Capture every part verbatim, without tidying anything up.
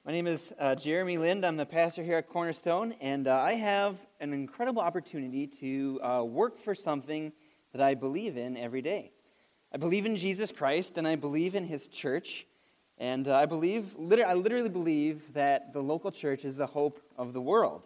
My name is uh, Jeremy Lind. I'm the pastor here at Cornerstone, and uh, I have an incredible opportunity to uh, work for something that I believe in every day. I believe in Jesus Christ, and I believe in His church, and uh, I believe, liter- I literally believe that the local church is the hope of the world,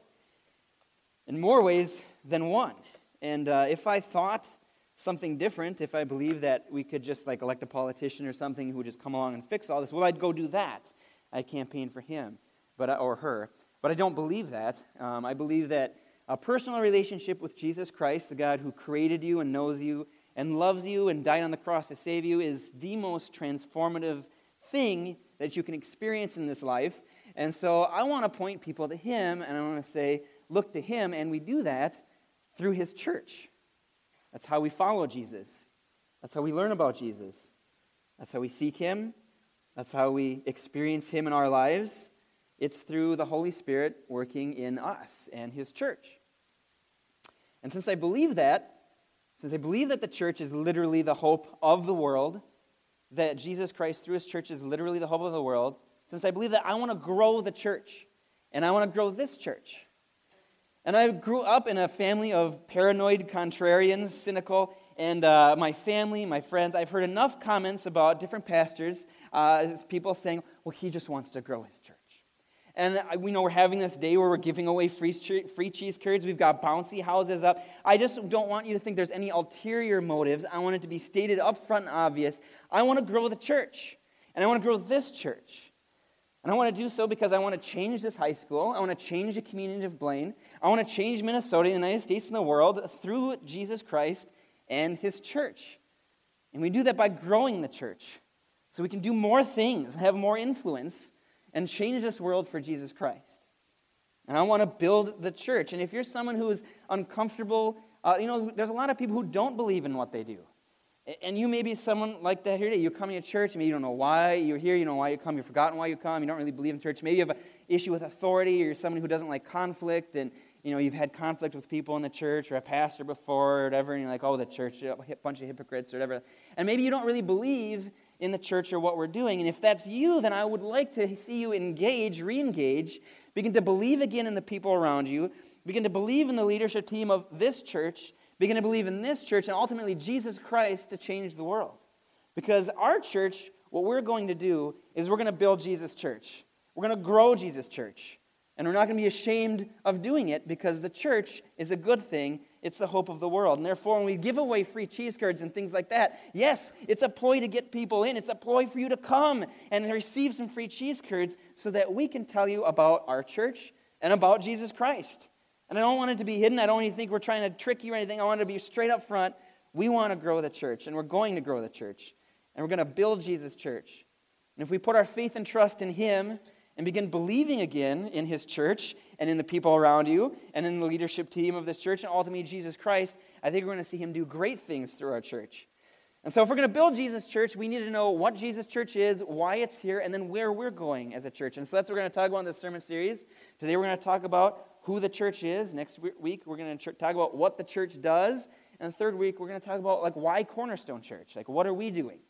in more ways than one. And uh, if I thought something different, if I believed that we could just like elect a politician or something who would just come along and fix all this, well, I'd go do that. I campaign for him, but or her. But I don't believe that. Um, I believe that a personal relationship with Jesus Christ, the God who created you and knows you and loves you and died on the cross to save you, is the most transformative thing that you can experience in this life. And so I want to point people to Him, and I want to say, look to Him, and we do that through His church. That's how we follow Jesus. That's how we learn about Jesus. That's how we seek Him. That's how we experience Him in our lives. It's through the Holy Spirit working in us and His church. And since I believe that, since I believe that the church is literally the hope of the world, that Jesus Christ through His church is literally the hope of the world, since I believe that, I want to grow the church, and I want to grow this church. And I grew up in a family of paranoid contrarians, cynical, and uh, my family, my friends, I've heard enough comments about different pastors, uh, people saying, well, he just wants to grow his church. And we know we're having this day where we're giving away free, free cheese curds. We've got bouncy houses up. I just don't want you to think there's any ulterior motives. I want it to be stated up front and obvious. I want to grow the church, and I want to grow this church. And I want to do so because I want to change this high school. I want to change the community of Blaine. I want to change Minnesota, the United States, and the world through Jesus Christ and His church. And we do that by growing the church so we can do more things, have more influence, and change this world for Jesus Christ. And I want to build the church. And if you're someone who is uncomfortable, uh, you know, there's a lot of people who don't believe in what they do. And you may be someone like that here today. You're coming to church, maybe you don't know why you're here, you don't know why you come, you've forgotten why you come, you don't really believe in church. Maybe you have an issue with authority, or you're someone who doesn't like conflict, and you know, you've had conflict with people in the church or a pastor before or whatever, and you're like, oh, the church, a bunch of hypocrites or whatever. And maybe you don't really believe in the church or what we're doing. And if that's you, then I would like to see you engage, re-engage, begin to believe again in the people around you, begin to believe in the leadership team of this church, begin to believe in this church, and ultimately Jesus Christ to change the world. Because our church, what we're going to do is we're going to build Jesus' church. We're going to grow Jesus' church. And we're not going to be ashamed of doing it because the church is a good thing. It's the hope of the world. And therefore, when we give away free cheese curds and things like that, yes, it's a ploy to get people in. It's a ploy for you to come and receive some free cheese curds so that we can tell you about our church and about Jesus Christ. And I don't want it to be hidden. I don't want you to think we're trying to trick you or anything. I want it to be straight up front. We want to grow the church, and we're going to grow the church. And we're going to build Jesus' church. And if we put our faith and trust in Him and begin believing again in His church and in the people around you and in the leadership team of this church and ultimately Jesus Christ, I think we're going to see Him do great things through our church. And so if we're going to build Jesus' church, we need to know what Jesus' church is, why it's here, and then where we're going as a church. And so that's what we're going to talk about in this sermon series. Today we're going to talk about who the church is. Next week we're going to talk about what the church does. And the third week we're going to talk about like why Cornerstone Church, like what are we doing?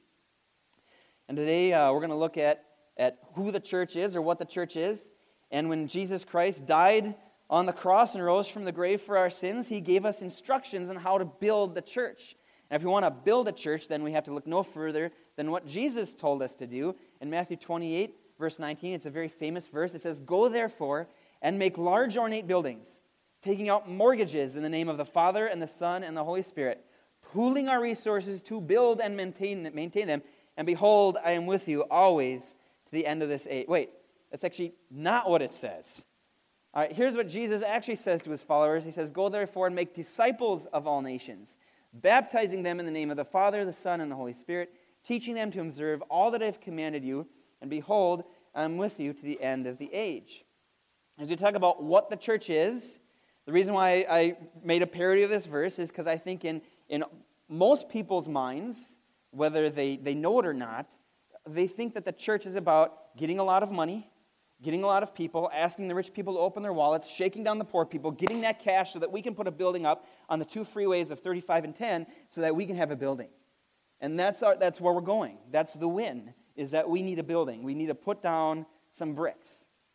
And today uh, we're going to look at at who the church is or what the church is. And when Jesus Christ died on the cross and rose from the grave for our sins, He gave us instructions on how to build the church. And if we want to build a church, then we have to look no further than what Jesus told us to do. In Matthew twenty-eight, verse nineteen, it's a very famous verse. It says, "Go therefore and make large ornate buildings, taking out mortgages in the name of the Father and the Son and the Holy Spirit, pooling our resources to build and maintain, maintain them. And behold, I am with you always to the end of this age." Wait, that's actually not what it says. All right, here's what Jesus actually says to His followers. He says, "Go therefore and make disciples of all nations, baptizing them in the name of the Father, the Son, and the Holy Spirit, teaching them to observe all that I have commanded you. And behold, I am with you to the end of the age." As we talk about what the church is, the reason why I made a parody of this verse is because I think in, in most people's minds, whether they, they know it or not, they think that the church is about getting a lot of money, getting a lot of people, asking the rich people to open their wallets, shaking down the poor people, getting that cash so that we can put a building up on the two freeways of thirty-five and ten so that we can have a building. And that's our, that's where we're going. That's the win, is that we need a building. We need to put down some bricks.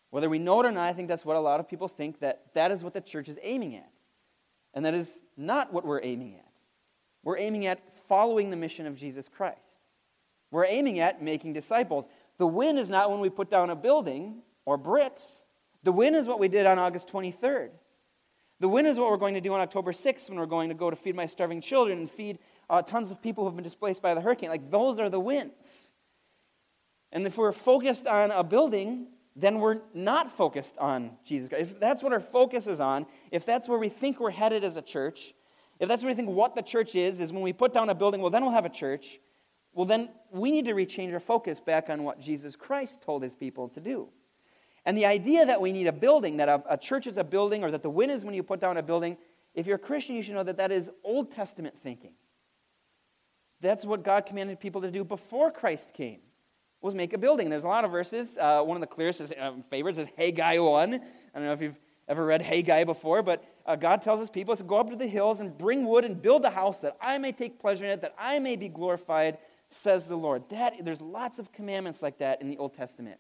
Whether we know it or not, I think that's what a lot of people think, that that is what the church is aiming at. And that is not what we're aiming at. We're aiming at following the mission of Jesus Christ. We're aiming at making disciples. The win is not when we put down a building or bricks. The win is what we did on August twenty-third. The win is what we're going to do on October sixth when we're going to go to feed my starving children and feed uh, tons of people who have been displaced by the hurricane. Like, those are the wins. And if we're focused on a building, then we're not focused on Jesus Christ. If that's what our focus is on, if that's where we think we're headed as a church, if that's where we think what the church is, is when we put down a building, well, then we'll have a church, well, then we need to rechange our focus back on what Jesus Christ told his people to do. And the idea that we need a building, that a, a church is a building, or that the win is when you put down a building, if you're a Christian, you should know that that is Old Testament thinking. That's what God commanded people to do before Christ came, was make a building. There's a lot of verses. Uh, one of the clearest is, uh, favorites is Haggai one. I don't know if you've ever read Haggai before, but uh, God tells his people to go up to the hills and bring wood and build a house that I may take pleasure in it, that I may be glorified, says the Lord. That, there's lots of commandments like that in the Old Testament.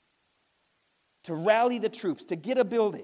To rally the troops, to get a building,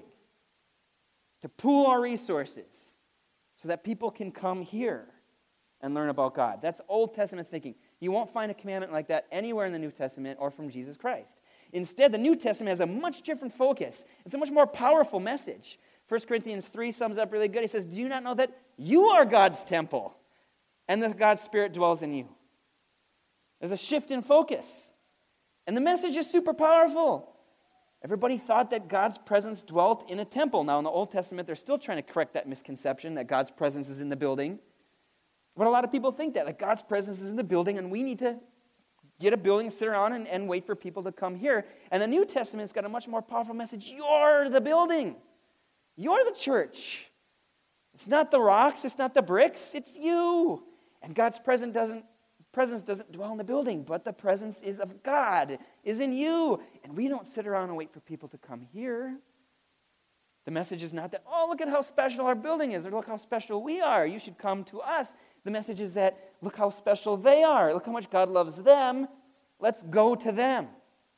to pool our resources so that people can come here and learn about God. That's Old Testament thinking. You won't find a commandment like that anywhere in the New Testament or from Jesus Christ. Instead, the New Testament has a much different focus. It's a much more powerful message. First Corinthians three sums up really good. He says, do you not know that you are God's temple and that God's Spirit dwells in you? There's a shift in focus. And the message is super powerful. Everybody thought that God's presence dwelt in a temple. Now, in the Old Testament, they're still trying to correct that misconception that God's presence is in the building. But a lot of people think that, like, God's presence is in the building, and we need to get a building, sit around, and, and wait for people to come here. And the New Testament's got a much more powerful message. You're the building. You're the church. It's not the rocks. It's not the bricks. It's you. And God's presence doesn't presence doesn't dwell in the building, but the presence is of God, is in you. And we don't sit around and wait for people to come here. The message is not that, oh, look at how special our building is, or look how special we are. You should come to us. The message is that, look how special they are. Look how much God loves them. Let's go to them.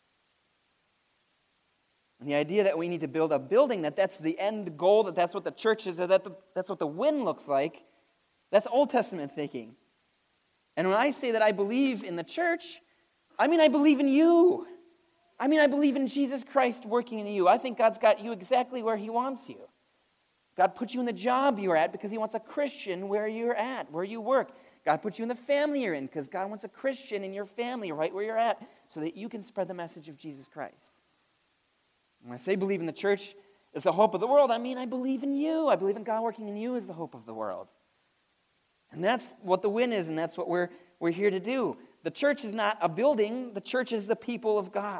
And the idea that we need to build a building, that that's the end goal, that that's what the church is, that that's what the win looks like, that's Old Testament thinking. And when I say that I believe in the church, I mean I believe in you. I mean I believe in Jesus Christ working in you. I think God's got you exactly where he wants you. God put you in the job you're at because he wants a Christian where you're at, where you work. God put you in the family you're in because God wants a Christian in your family right where you're at so that you can spread the message of Jesus Christ. When I say believe in the church as the hope of the world, I mean I believe in you. I believe in God working in you as the hope of the world. And that's what the win is, and that's what we're, we're here to do. The church is not a building. The church is the people of God.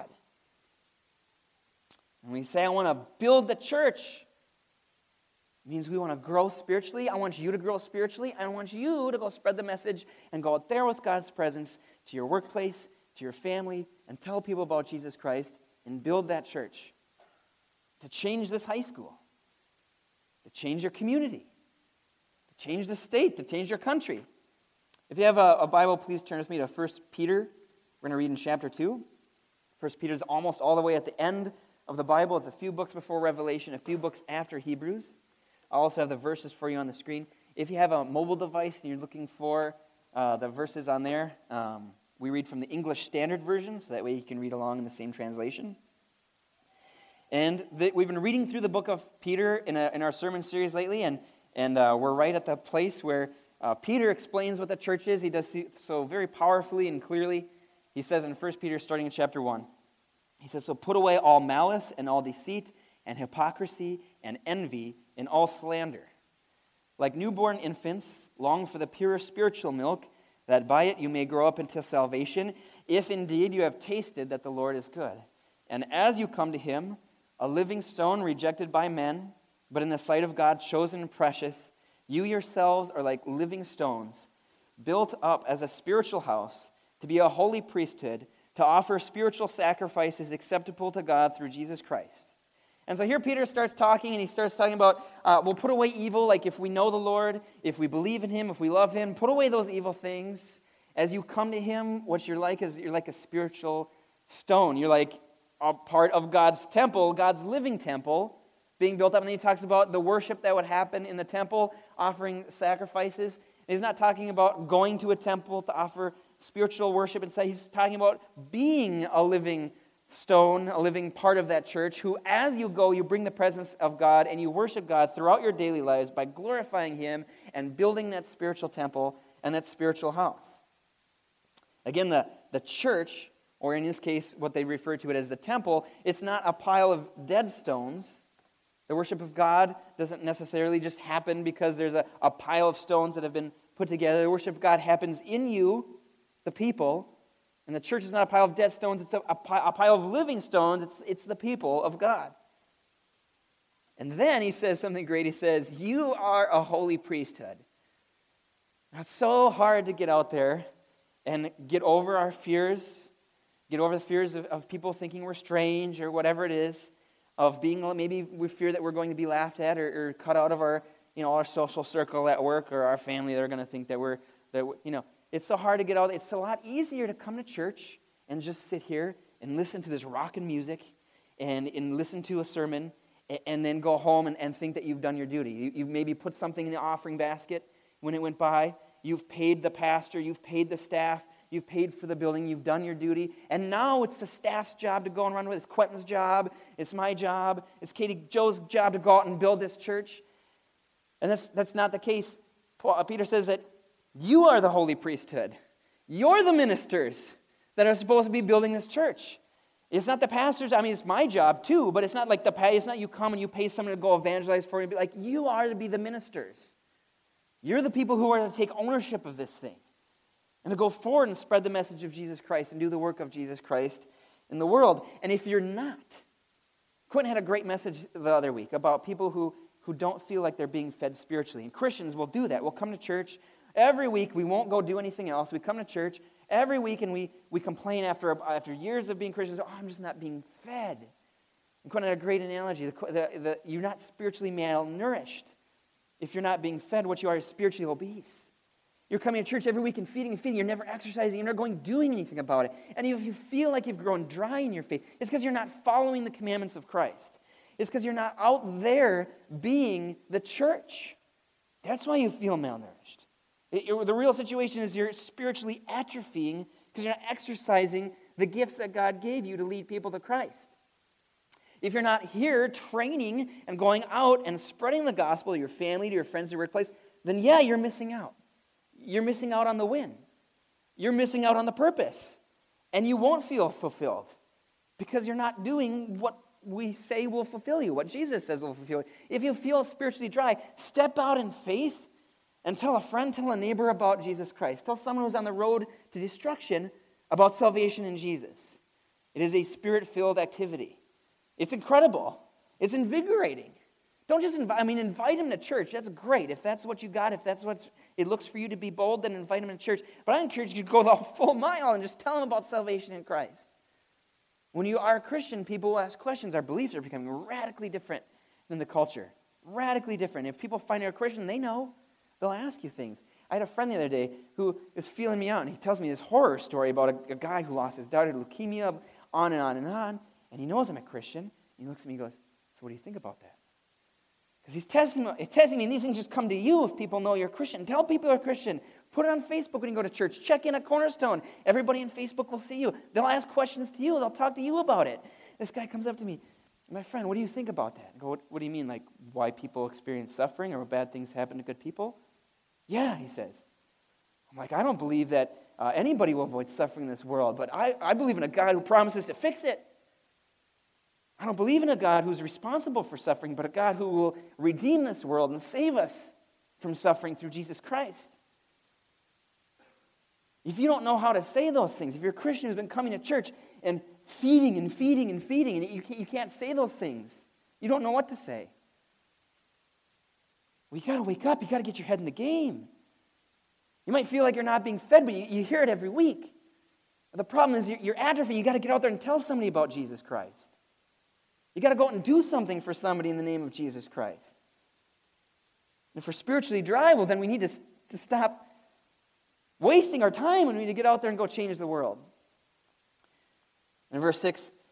And we say, I want to build the church. It means we want to grow spiritually. I want you to grow spiritually. I want you to go spread the message and go out there with God's presence to your workplace, to your family, and tell people about Jesus Christ and build that church. To change this high school. To change your community. Change the state, to change your country. If you have a, a Bible, please turn with me to First Peter. We're going to read in chapter two. First Peter is almost all the way at the end of the Bible. It's a few books before Revelation, a few books after Hebrews. I also have the verses for you on the screen. If you have a mobile device and you're looking for uh, the verses on there, um, we read from the English Standard Version, so that way you can read along in the same translation. And the, we've been reading through the book of Peter in, a, in our sermon series lately, and And uh, we're right at the place where uh, Peter explains what the church is. He does so very powerfully and clearly. He says in First Peter, starting in chapter one, he says, so put away all malice and all deceit and hypocrisy and envy and all slander. Like newborn infants, long for the pure spiritual milk, that by it you may grow up into salvation, if indeed you have tasted that the Lord is good. And as you come to him, a living stone rejected by men, but in the sight of God, chosen and precious, you yourselves are like living stones, built up as a spiritual house, to be a holy priesthood, to offer spiritual sacrifices acceptable to God through Jesus Christ. And so here Peter starts talking, and he starts talking about, uh, we'll put away evil, like if we know the Lord, if we believe in him, if we love him, put away those evil things. As you come to him, what you're like is you're like a spiritual stone. You're like a part of God's temple, God's living temple, being built up. And then he talks about the worship that would happen in the temple, offering sacrifices. And he's not talking about going to a temple to offer spiritual worship. Instead, he's talking about being a living stone, a living part of that church, who as you go, you bring the presence of God and you worship God throughout your daily lives by glorifying Him and building that spiritual temple and that spiritual house. Again, the, the church, or in this case, what they refer to it as the temple, it's not a pile of dead stones. The worship of God doesn't necessarily just happen because there's a, a pile of stones that have been put together. The worship of God happens in you, the people. And the church is not a pile of dead stones, it's a, a, a pile of living stones. It's, it's the people of God. And then he says something great. He says, you are a holy priesthood. Now, it's so hard to get out there and get over our fears, get over the fears of, of people thinking we're strange or whatever it is, of being, maybe we fear that we're going to be laughed at or, or cut out of our, you know, our social circle at work or our family. They're going to think that we're, that you know, it's so hard to get out. It's a lot easier to come to church and just sit here and listen to this rockin' music and, and listen to a sermon and, and then go home and, and think that you've done your duty. You, you've maybe put something in the offering basket when it went by. You've paid the pastor. You've paid the staff. You've paid for the building. You've done your duty. And now it's the staff's job to go and run with it. It's Quentin's job. It's my job. It's Katie Joe's job to go out and build this church. And that's, that's not the case. Paul, Peter says that you are the holy priesthood. You're the ministers that are supposed to be building this church. It's not the pastors. I mean, it's my job too, but it's not like the pay. It's not you come and you pay someone to go evangelize for you. Like, you are to be the ministers. You're the people who are to take ownership of this thing and to go forward and spread the message of Jesus Christ and do the work of Jesus Christ in the world. And if you're not, Quentin had a great message the other week about people who, who don't feel like they're being fed spiritually. And Christians will do that. We'll come to church every week. We won't go do anything else. We come to church every week and we, we complain after, after years of being Christians, oh, I'm just not being fed. And Quentin had a great analogy. The, the, the, you're not spiritually malnourished if you're not being fed. What you are is spiritually obese. You're coming to church every week and feeding and feeding. You're never exercising. You're never going doing anything about it. And if you feel like you've grown dry in your faith, it's because you're not following the commandments of Christ. It's because you're not out there being the church. That's why you feel malnourished. It, it, the real situation is you're spiritually atrophying because you're not exercising the gifts that God gave you to lead people to Christ. If you're not here training and going out and spreading the gospel to your family, to your friends, to your workplace, then yeah, you're missing out. You're missing out on the win. You're missing out on the purpose. And you won't feel fulfilled because you're not doing what we say will fulfill you, what Jesus says will fulfill you. If you feel spiritually dry, step out in faith and tell a friend, tell a neighbor about Jesus Christ. Tell someone who's on the road to destruction about salvation in Jesus. It is a spirit-filled activity. It's incredible. It's invigorating. Don't just invite, I mean, invite him to church. That's great. If that's what you got, if that's what it looks for you to be bold, then invite him to church. But I encourage you to go the full mile and just tell him about salvation in Christ. When you are a Christian, people will ask questions. Our beliefs are becoming radically different than the culture. Radically different. If people find you're a Christian, they know. They'll ask you things. I had a friend the other day who is feeling me out, and he tells me this horror story about a, a guy who lost his daughter to leukemia, on and on and on, and he knows I'm a Christian. And he looks at me and goes, so what do you think about that? Because he's testing me, testing me, and these things just come to you if people know you're a Christian. Tell people you're a Christian. Put it on Facebook when you go to church. Check in at Cornerstone. Everybody on Facebook will see you. They'll ask questions to you. They'll talk to you about it. This guy comes up to me, my friend, what do you think about that? I go, what, what do you mean, like why people experience suffering or bad things happen to good people? Yeah, he says. I'm like, I don't believe that uh, anybody will avoid suffering in this world, but I, I believe in a God who promises to fix it. I don't believe in a God who's responsible for suffering, but a God who will redeem this world and save us from suffering through Jesus Christ. If you don't know how to say those things, if you're a Christian who's been coming to church and feeding and feeding and feeding, and you can't, you can't say those things, you don't know what to say. Well, you got to wake up. You got to get your head in the game. You might feel like you're not being fed, but you, you hear it every week. The problem is you're, you're atrophying. You got to get out there and tell somebody about Jesus Christ. You got to go out and do something for somebody in the name of Jesus Christ. And if we're spiritually dry, well, then we need to, to stop wasting our time and we need to get out there and go change the world. In verse six,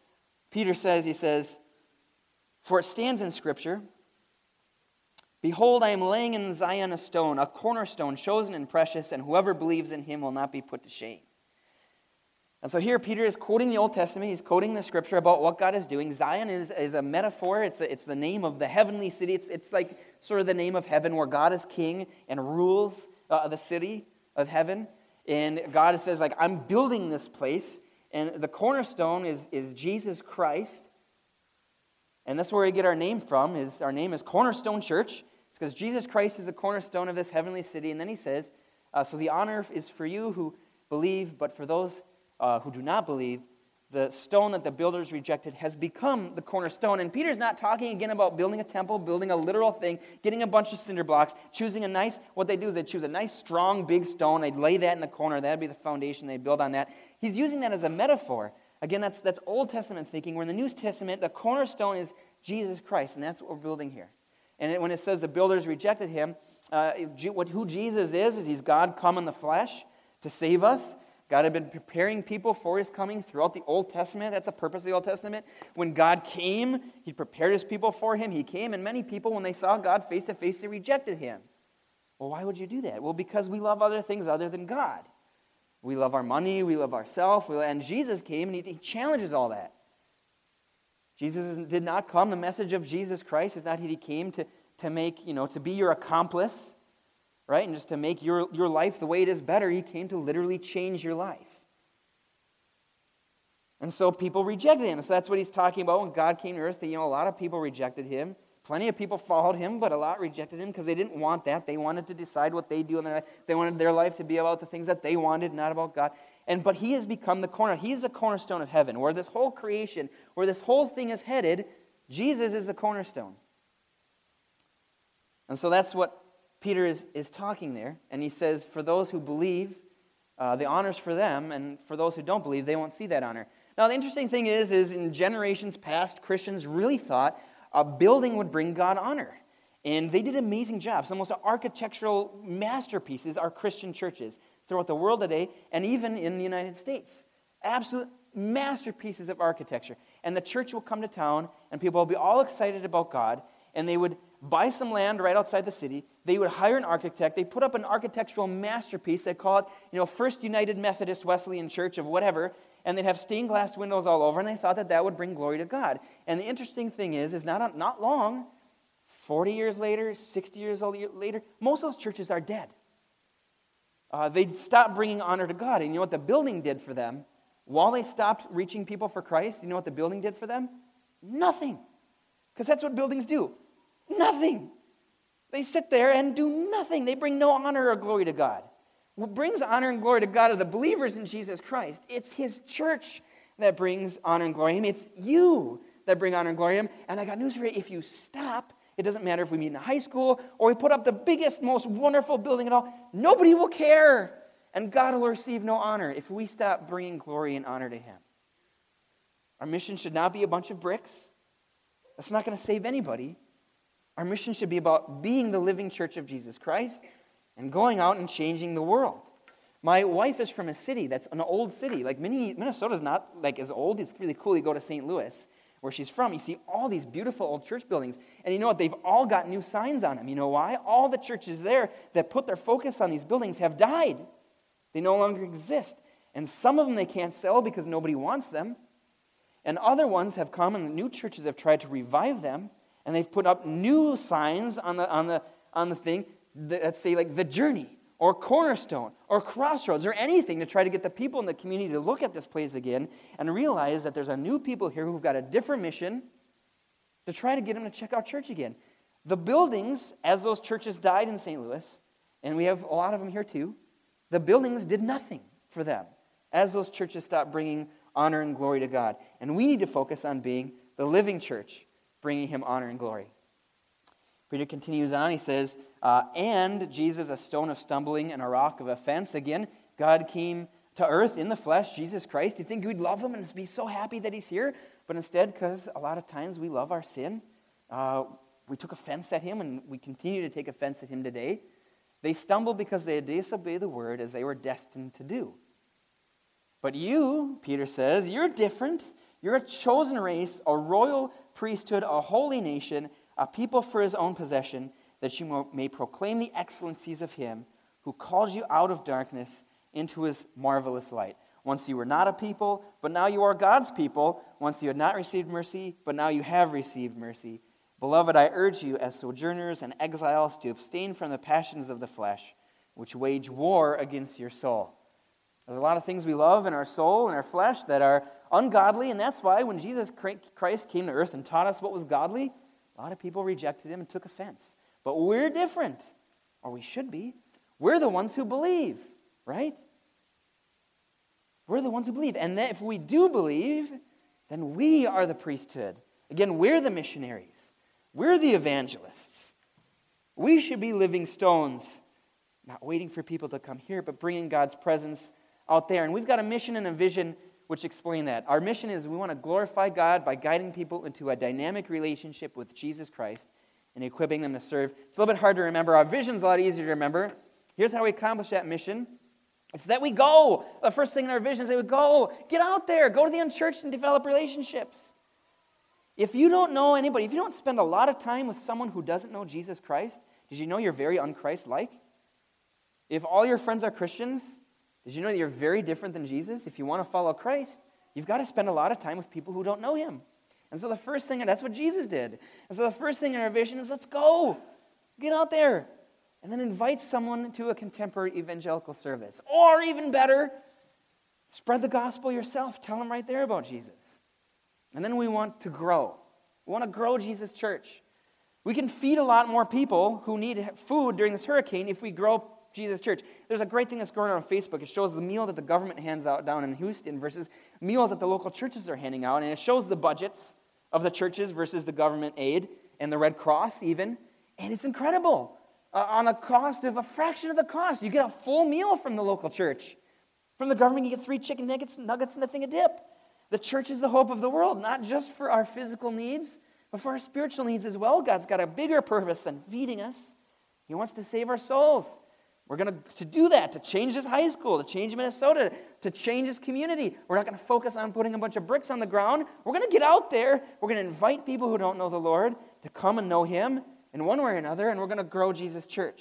Peter says, he says, "For it stands in Scripture, behold, I am laying in Zion a stone, a cornerstone, chosen and precious, and whoever believes in him will not be put to shame." And so here Peter is quoting the Old Testament. He's quoting the Scripture about what God is doing. Zion is, is a metaphor. It's, a, it's the name of the heavenly city. It's, it's like sort of the name of heaven where God is king and rules uh, the city of heaven. And God says, like, I'm building this place. And the cornerstone is, is Jesus Christ. And that's where we get our name from. Is our name is Cornerstone Church. It's because Jesus Christ is the cornerstone of this heavenly city. And then he says, uh, so the honor is for you who believe, but for those uh, who do not believe, the stone that the builders rejected has become the cornerstone. And Peter's not talking again about building a temple, building a literal thing, getting a bunch of cinder blocks, choosing a nice, what they do is they choose a nice, strong, big stone. They'd lay that in the corner. That'd be the foundation. They'd build on that. He's using that as a metaphor. Again, that's, that's Old Testament thinking. Where in the New Testament, the cornerstone is Jesus Christ, and that's what we're building here. And it, when it says the builders rejected him, uh, what, who Jesus is, is he's God come in the flesh to save us. God had been preparing people for his coming throughout the Old Testament. That's the purpose of the Old Testament. When God came, he prepared his people for him. He came, and many people, when they saw God face to face, they rejected him. Well, why would you do that? Well, because we love other things other than God. We love our money, we love ourselves, and Jesus came, and he, he challenges all that. Jesus did not come. The message of Jesus Christ is not that he came to, to make, you know, to be your accomplice, right? And just to make your, your life the way it is better. He came to literally change your life. And so people rejected him. So that's what he's talking about when God came to earth. You know, a lot of people rejected him. Plenty of people followed him, but a lot rejected him because they didn't want that. They wanted to decide what they do in their life. They wanted their life to be about the things that they wanted, not about God. And but he has become the corner. He's the cornerstone of heaven, where this whole creation, where this whole thing is headed. Jesus is the cornerstone. And so that's what Peter is, is talking there. And he says, for those who believe, uh, the honor's for them, and for those who don't believe, they won't see that honor. Now, the interesting thing is, is in generations past, Christians really thought a building would bring God honor. And they did amazing jobs. Some of the most architectural masterpieces are Christian churches throughout the world today, and even in the United States. Absolute masterpieces of architecture. And the church will come to town, and people will be all excited about God, and they would buy some land right outside the city. They would hire an architect. They put up an architectural masterpiece. They call it, you know, First United Methodist Wesleyan Church of whatever, and they'd have stained glass windows all over, and they thought that that would bring glory to God. And the interesting thing is, is not, not long, forty years later, sixty years later, most of those churches are dead. Uh, they stopped bringing honor to God. And you know what the building did for them? While they stopped reaching people for Christ, you know what the building did for them? Nothing. Because that's what buildings do. Nothing. They sit there and do nothing. They bring no honor or glory to God. What brings honor and glory to God are the believers in Jesus Christ. It's his church that brings honor and glory to him. It's you that bring honor and glory to him. And I got news for you. If you stop, it doesn't matter if we meet in high school or we put up the biggest, most wonderful building at all. Nobody will care. And God will receive no honor if we stop bringing glory and honor to him. Our mission should not be a bunch of bricks. That's not going to save anybody. Our mission should be about being the living church of Jesus Christ and going out and changing the world. My wife is from a city that's an old city. Like Minnesota's not like as old. It's really cool. You go to Saint Louis, where she's from. You see all these beautiful old church buildings. And you know what? They've all got new signs on them. You know why? All the churches there that put their focus on these buildings have died. They no longer exist. And some of them they can't sell because nobody wants them. And other ones have come and new churches have tried to revive them. And they've put up new signs on the on the on the thing that say like the Journey or Cornerstone or Crossroads or anything to try to get the people in the community to look at this place again and realize that there's a new people here who've got a different mission to try to get them to check out church again. The buildings, as those churches died in Saint Louis, and we have a lot of them here too, the buildings did nothing for them as those churches stopped bringing honor and glory to God. And we need to focus on being the living church, bringing him honor and glory. Peter continues on, he says, uh, and Jesus a stone of stumbling and a rock of offense. Again, God came to earth in the flesh, Jesus Christ. You think we'd love him and be so happy that he's here? But instead, because a lot of times we love our sin, uh, we took offense at him and we continue to take offense at him today. They stumbled because they disobeyed the word as they were destined to do. But you, Peter says, you're different. You're a chosen race, a royal priesthood, a holy nation, a people for his own possession, that you may proclaim the excellencies of him who calls you out of darkness into his marvelous light. Once you were not a people, but now you are God's people. Once you had not received mercy, but now you have received mercy. Beloved, I urge you as sojourners and exiles to abstain from the passions of the flesh, which wage war against your soul. There's a lot of things we love in our soul and our flesh that are ungodly, and that's why when Jesus Christ came to earth and taught us what was godly, a lot of people rejected him and took offense. But we're different, or we should be. We're the ones who believe, right? We're the ones who believe. And if we do believe, then we are the priesthood. Again, we're the missionaries. We're the evangelists. We should be living stones, not waiting for people to come here, but bringing God's presence out there. And we've got a mission and a vision which explain that. Our mission is we want to glorify God by guiding people into a dynamic relationship with Jesus Christ and equipping them to serve. It's a little bit hard to remember. Our vision's a lot easier to remember. Here's how we accomplish that mission. It's that we go. The first thing in our vision is that we go. Get out there. Go to the unchurched and develop relationships. If you don't know anybody, if you don't spend a lot of time with someone who doesn't know Jesus Christ, did you know you're very un-Christ-like? If all your friends are Christians, did you know that you're very different than Jesus? If you want to follow Christ, you've got to spend a lot of time with people who don't know him. And so the first thing, and that's what Jesus did. And so the first thing in our vision is let's go. Get out there. And then invite someone to a contemporary evangelical service. Or even better, spread the gospel yourself. Tell them right there about Jesus. And then we want to grow. We want to grow Jesus Church. We can feed a lot more people who need food during this hurricane if we grow Jesus Church. There's a great thing that's going on on Facebook. It shows the meal that the government hands out down in Houston versus meals that the local churches are handing out. And it shows the budgets of the churches versus the government aid and the Red Cross even. And it's incredible. Uh, on a cost of a fraction of the cost. You get a full meal from the local church. From the government, you get three chicken nuggets, nuggets and a thing of dip. The church is the hope of the world, not just for our physical needs, but for our spiritual needs as well. God's got a bigger purpose than feeding us. He wants to save our souls. We're going to, to do that, to change this high school, to change Minnesota, to change this community. We're not going to focus on putting a bunch of bricks on the ground. We're going to get out there. We're going to invite people who don't know the Lord to come and know him in one way or another, and we're going to grow Jesus Church.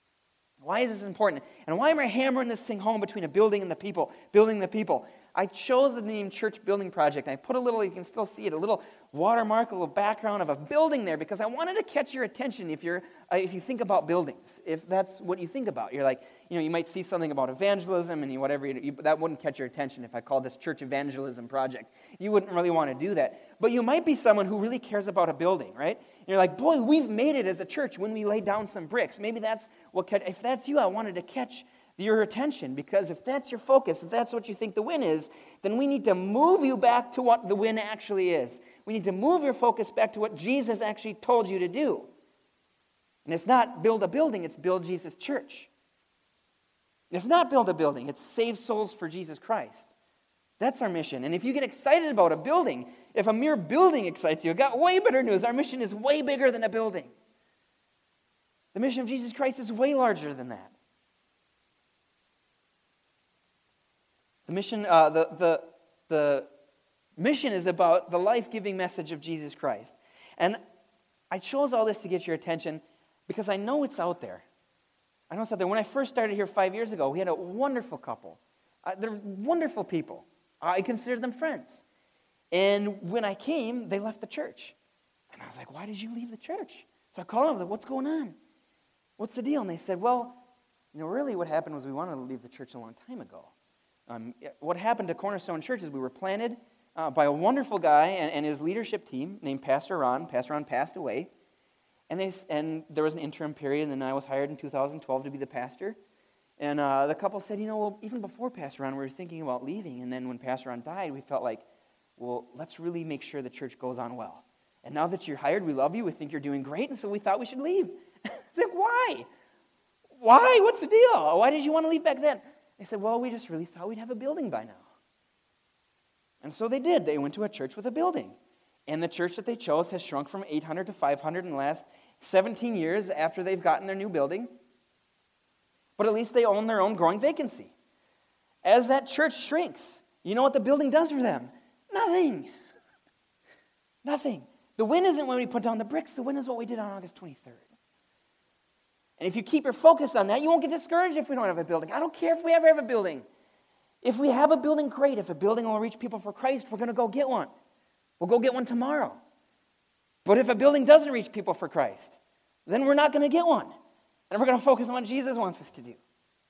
Why is this important? And why am I hammering this thing home between a building and the people, building the people? I chose the name Church Building Project. I put a little, you can still see it, a little watermark, a little background of a building there because I wanted to catch your attention if you're, uh, if you think about buildings, if that's what you think about. You're like, you know, you might see something about evangelism and you, whatever, you, you, that wouldn't catch your attention if I called this Church Evangelism Project. You wouldn't really want to do that. But you might be someone who really cares about a building, right? And you're like, boy, we've made it as a church when we laid down some bricks. Maybe that's what, if that's you, I wanted to catch your attention, because if that's your focus, if that's what you think the win is, then we need to move you back to what the win actually is. We need to move your focus back to what Jesus actually told you to do. And it's not build a building, it's build Jesus Church. It's not build a building, it's save souls for Jesus Christ. That's our mission. And if you get excited about a building, if a mere building excites you, I've got way better news. Our mission is way bigger than a building. The mission of Jesus Christ is way larger than that. The mission, uh, the, the, the mission is about the life-giving message of Jesus Christ. And I chose all this to get your attention because I know it's out there. I know it's out there. When I first started here five years ago, we had a wonderful couple. Uh, they're wonderful people. I consider them friends. And when I came, they left the church. And I was like, why did you leave the church? So I called them. I was like, what's going on? What's the deal? And they said, well, you know, really what happened was we wanted to leave the church a long time ago. Um, what happened to Cornerstone Church is we were planted uh, by a wonderful guy and, and his leadership team named Pastor Ron. Pastor Ron passed away. And, they, and there was an interim period, and then I was hired in two thousand twelve to be the pastor. And uh, the couple said, you know, well, even before Pastor Ron, we were thinking about leaving. And then when Pastor Ron died, we felt like, well, let's really make sure the church goes on well. And now that you're hired, we love you. We think you're doing great. And so we thought we should leave. It's like, why? Why? What's the deal? Why did you want to leave back then? They said, well, we just really thought we'd have a building by now. And so they did. They went to a church with a building. And the church that they chose has shrunk from eight hundred to five hundred in the last seventeen years after they've gotten their new building. But at least they own their own growing vacancy. As that church shrinks, you know what the building does for them? Nothing. Nothing. The win isn't when we put down the bricks. The win is what we did on August twenty-third. And if you keep your focus on that, you won't get discouraged if we don't have a building. I don't care if we ever have a building. If we have a building, great. If a building will reach people for Christ, we're going to go get one. We'll go get one tomorrow. But if a building doesn't reach people for Christ, then we're not going to get one. And we're going to focus on what Jesus wants us to do.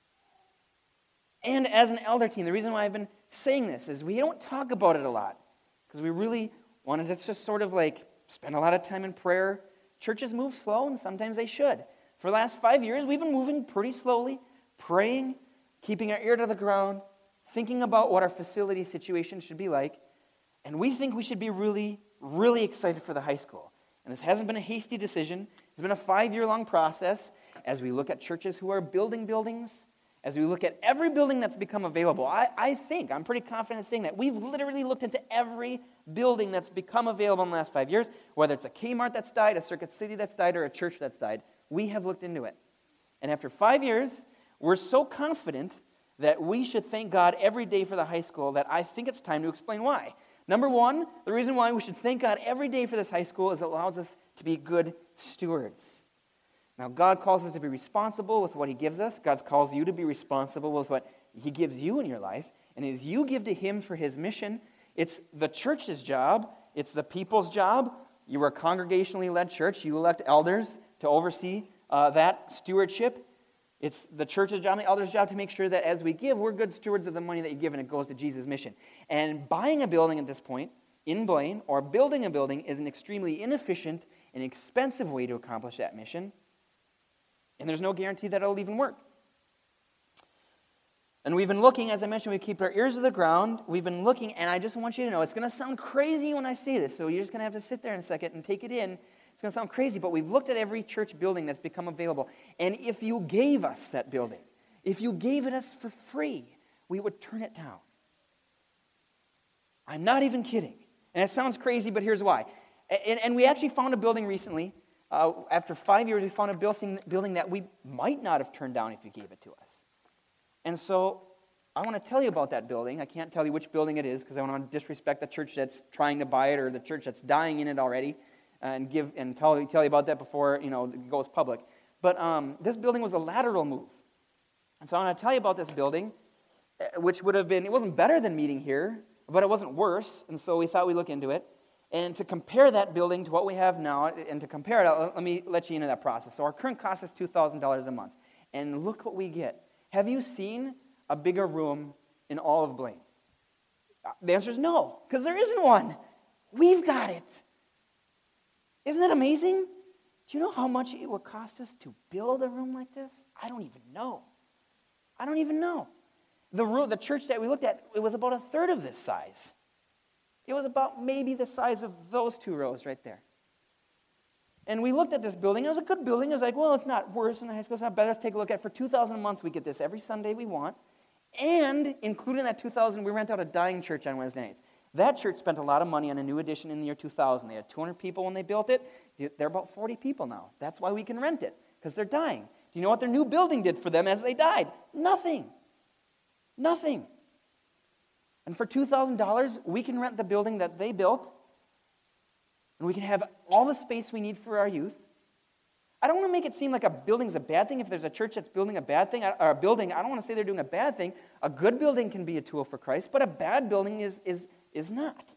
And as an elder team, the reason why I've been saying this is we don't talk about it a lot because we really wanted to just sort of like spend a lot of time in prayer. Churches move slow, and sometimes they should. For the last five years, we've been moving pretty slowly, praying, keeping our ear to the ground, thinking about what our facility situation should be like. And we think we should be really, really excited for the high school. And this hasn't been a hasty decision. It's been a five-year-long process as we look at churches who are building buildings, as we look at every building that's become available. I, I think, I'm pretty confident in saying that we've literally looked into every building that's become available in the last five years, whether it's a Kmart that's died, a Circuit City that's died, or a church that's died. We have looked into it. And after five years, we're so confident that we should thank God every day for the high school that I think it's time to explain why. Number one, the reason why we should thank God every day for this high school is it allows us to be good stewards. Now, God calls us to be responsible with what He gives us. God calls you to be responsible with what He gives you in your life. And as you give to Him for His mission, it's the church's job. It's the people's job. You are a congregationally led church. You elect elders to oversee uh, that stewardship. It's the church's job and the elder's job to make sure that as we give, we're good stewards of the money that you give and it goes to Jesus' mission. And buying a building at this point in Blaine or building a building is an extremely inefficient and expensive way to accomplish that mission. And there's no guarantee that it'll even work. And we've been looking, as I mentioned, we keep our ears to the ground. We've been looking, and I just want you to know, it's going to sound crazy when I say this, so you're just going to have to sit there in a second and take it in. It's going to sound crazy, but we've looked at every church building that's become available. And if you gave us that building, if you gave it us for free, we would turn it down. I'm not even kidding. And it sounds crazy, but here's why. And, and we actually found a building recently. Uh, after five years, we found a building, building that we might not have turned down if you gave it to us. And so I want to tell you about that building. I can't tell you which building it is because I don't want to disrespect the church that's trying to buy it or the church that's dying in it already. And give and tell, tell you about that before you know it goes public. But um, this building was a lateral move. And so I want to tell you about this building, which would have been, it wasn't better than meeting here, but it wasn't worse. And so we thought we'd look into it. And to compare that building to what we have now, and to compare it, let me let you into that process. So our current cost is two thousand dollars a month. And look what we get. Have you seen a bigger room in all of Blaine? The answer is no, because there isn't one. We've got it. Isn't that amazing? Do you know how much it would cost us to build a room like this? I don't even know. I don't even know. The room, the church that we looked at, it was about a third of this size. It was about maybe the size of those two rows right there. And we looked at this building. It was a good building. It was like, well, it's not worse than the high school. It's not better. Let's take a look at it. For two thousand dollars a month, we get this every Sunday we want. And including that two thousand dollars, we rent out a dying church on Wednesday nights. That church spent a lot of money on a new addition in the year two thousand. They had two hundred people when they built it. They're about forty people now. That's why we can rent it, because they're dying. Do you know what their new building did for them as they died? Nothing. Nothing. And for two thousand dollars, we can rent the building that they built, and we can have all the space we need for our youth. I don't want to make it seem like a building's a bad thing. If there's a church that's building a bad thing, or a building, I don't want to say they're doing a bad thing. A good building can be a tool for Christ, but a bad building is is is not.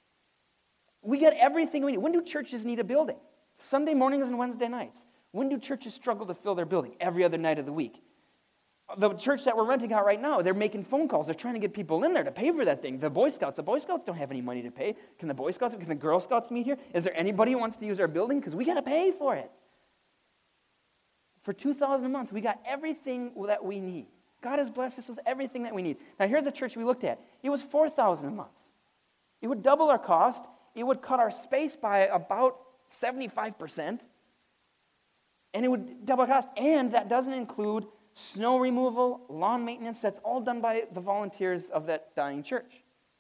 We get everything we need. When do churches need a building? Sunday mornings and Wednesday nights. When do churches struggle to fill their building? Every other night of the week. The church that we're renting out right now, they're making phone calls. They're trying to get people in there to pay for that thing. The Boy Scouts, the Boy Scouts don't have any money to pay. Can the Boy Scouts, can the Girl Scouts meet here? Is there anybody who wants to use our building? Because we got to pay for it. For two thousand dollars a month, we got everything that we need. God has blessed us with everything that we need. Now, here's the church we looked at. It was four thousand dollars a month. It would double our cost. It would cut our space by about seventy-five percent. And it would double our cost. And that doesn't include snow removal, lawn maintenance. That's all done by the volunteers of that dying church.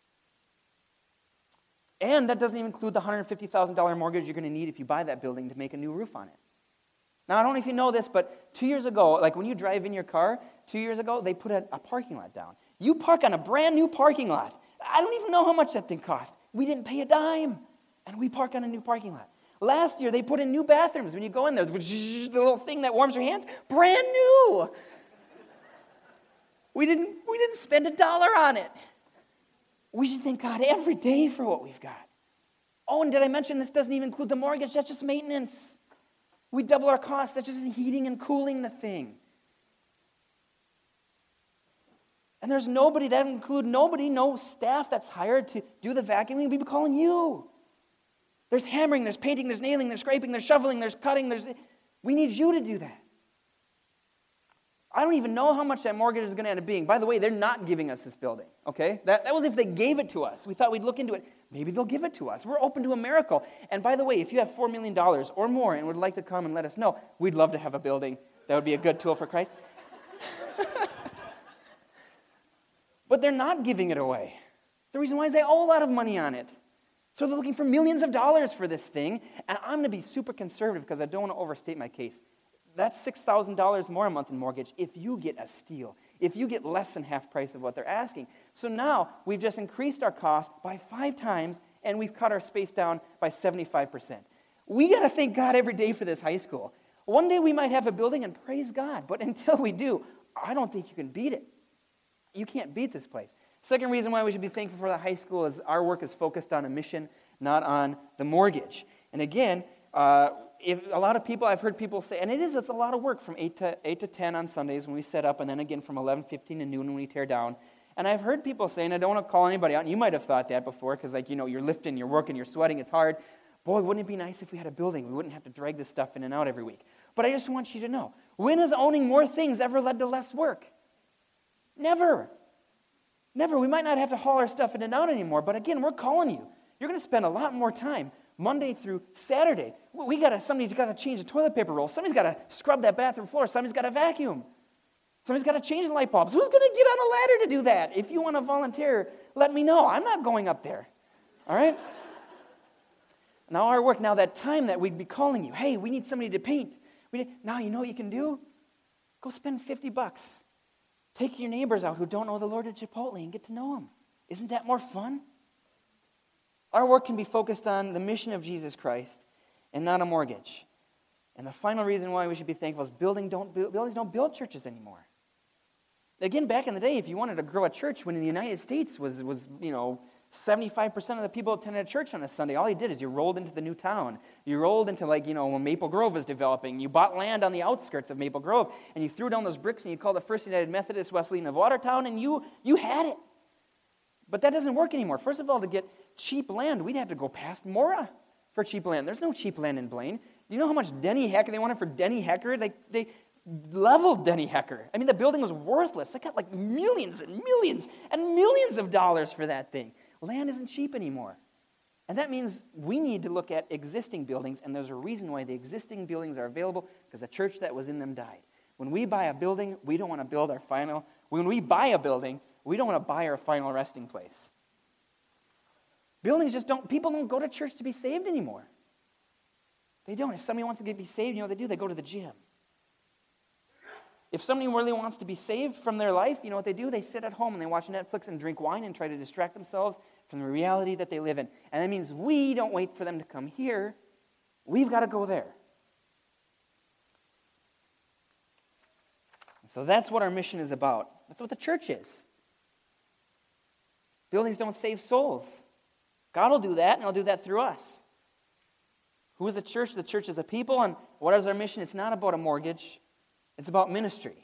And that doesn't even include the one hundred fifty thousand dollars mortgage you're going to need if you buy that building to make a new roof on it. Now, I don't know if you know this, but two years ago, like when you drive in your car, two years ago, they put a, a parking lot down. You park on a brand new parking lot. I don't even know how much that thing cost. We didn't pay a dime. And we park on a new parking lot. Last year, they put in new bathrooms. When you go in there, the little thing that warms your hands, brand new. We didn't, we didn't spend a dollar on it. We should thank God every day for what we've got. Oh, and did I mention this doesn't even include the mortgage? That's just maintenance. We double our costs. That's just heating and cooling the thing. And there's nobody, that would include nobody, no staff that's hired to do the vacuuming. We'd be calling you. There's hammering, there's painting, there's nailing, there's scraping, there's shoveling, there's cutting. There's. We need you to do that. I don't even know how much that mortgage is going to end up being. By the way, they're not giving us this building, okay? That, that was if they gave it to us. We thought we'd look into it. Maybe they'll give it to us. We're open to a miracle. And by the way, if you have four million dollars or more and would like to come and let us know, we'd love to have a building. That would be a good tool for Christ. But they're not giving it away. The reason why is they owe a lot of money on it. So they're looking for millions of dollars for this thing. And I'm going to be super conservative because I don't want to overstate my case. That's six thousand dollars more a month in mortgage if you get a steal, if you get less than half price of what they're asking. So now we've just increased our cost by five times, and we've cut our space down by seventy-five percent. We got to thank God every day for this high school. One day we might have a building, and praise God. But until we do, I don't think you can beat it. You can't beat this place. Second reason why we should be thankful for the high school is our work is focused on a mission, not on the mortgage. And again, uh, if a lot of people, I've heard people say, and it is, it's a lot of work from eight to eight to ten on Sundays when we set up, and then again from eleven fifteen to noon when we tear down. And I've heard people say, and I don't want to call anybody out, and you might have thought that before, because like, you know, you're lifting, you're working, you're sweating, it's hard. Boy, wouldn't it be nice if we had a building? We wouldn't have to drag this stuff in and out every week. But I just want you to know, when has owning more things ever led to less work? Never. Never. We might not have to haul our stuff in and out anymore, but again, we're calling you. You're going to spend a lot more time Monday through Saturday. We got to, somebody's got to change the toilet paper roll. Somebody's got to scrub that bathroom floor. Somebody's got to vacuum. Somebody's got to change the light bulbs. Who's going to get on a ladder to do that? If you want to volunteer, let me know. I'm not going up there. All right? Now our work, now that time that we'd be calling you, hey, we need somebody to paint. We need, now you know what you can do? Go spend fifty bucks. Take your neighbors out who don't know the Lord at Chipotle and get to know Him. Isn't that more fun? Our work can be focused on the mission of Jesus Christ and not a mortgage. And the final reason why we should be thankful is building don't build, buildings don't build churches anymore. Again, back in the day, if you wanted to grow a church when in the United States was, was you know, seventy-five percent of the people attended a church on a Sunday, all you did is you rolled into the new town. You rolled into, like, you know, when Maple Grove was developing. You bought land on the outskirts of Maple Grove, and you threw down those bricks, and you called the First United Methodist Wesleyan of Watertown, and you you had it. But that doesn't work anymore. First of all, to get cheap land, we'd have to go past Mora for cheap land. There's no cheap land in Blaine. You know how much Denny Hecker they wanted for Denny Hecker? They, they leveled Denny Hecker. I mean, the building was worthless. They got like millions and millions and millions of dollars for that thing. Land isn't cheap anymore. And that means we need to look at existing buildings, and there's a reason why the existing buildings are available, because the church that was in them died. When we buy a building, we don't want to build our final, when we buy a building, we don't want to buy our final resting place. Buildings just don't, people don't go to church to be saved anymore. They don't. If somebody wants to get be saved, you know what they do? They go to the gym. If somebody really wants to be saved from their life, you know what they do? They sit at home and they watch Netflix and drink wine and try to distract themselves from the reality that they live in. And that means we don't wait for them to come here. We've got to go there. So that's what our mission is about. That's what the church is. Buildings don't save souls. God will do that, and He'll do that through us. Who is the church? The church is a people, and what is our mission? It's not about a mortgage. It's about ministry.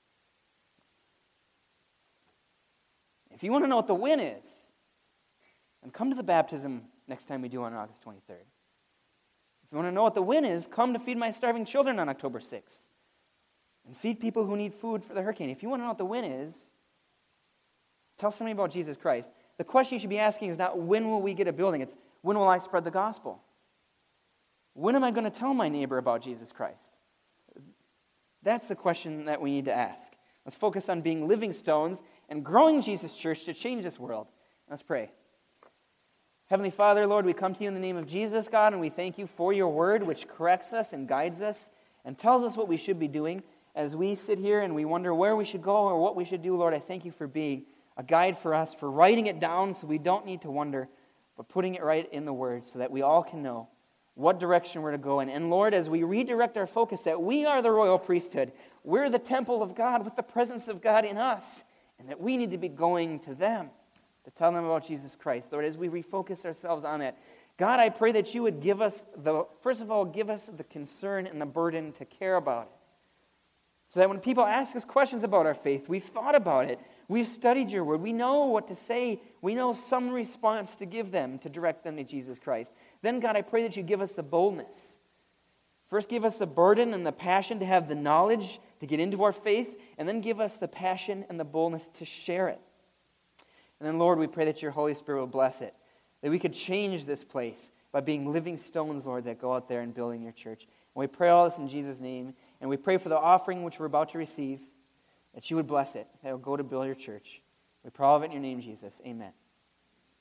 If you want to know what the win is, then come to the baptism next time we do on August twenty-third. If you want to know what the win is, come to Feed My Starving Children on October sixth. And feed people who need food for the hurricane. If you want to know what the win is, tell somebody about Jesus Christ. The question you should be asking is not when will we get a building, it's when will I spread the gospel? When am I going to tell my neighbor about Jesus Christ? That's the question that we need to ask. Let's focus on being living stones and growing Jesus Church to change this world. Let's pray. Heavenly Father, Lord, we come to you in the name of Jesus, God, and we thank you for your word, which corrects us and guides us and tells us what we should be doing. As we sit here and we wonder where we should go or what we should do, Lord, I thank you for being a guide for us, for writing it down so we don't need to wonder. but putting it right in the Word so that we all can know what direction we're to go in. And Lord, as we redirect our focus that we are the royal priesthood, we're the temple of God with the presence of God in us, and that we need to be going to them to tell them about Jesus Christ. Lord, as we refocus ourselves on it, God, I pray that you would give us the, first of all, give us the concern and the burden to care about it. So that when people ask us questions about our faith, we've thought about it, we've studied your word, we know what to say, we know some response to give them to direct them to Jesus Christ. Then, God, I pray that you give us the boldness. First, give us the burden and the passion to have the knowledge to get into our faith, and then give us the passion and the boldness to share it. And then, Lord, we pray that your Holy Spirit will bless it, that we could change this place by being living stones, Lord, that go out there and building your church. And we pray all this in Jesus' name. And we pray for the offering which we're about to receive, that you would bless it, that it will go to build your church. We pray all of it in your name, Jesus. Amen.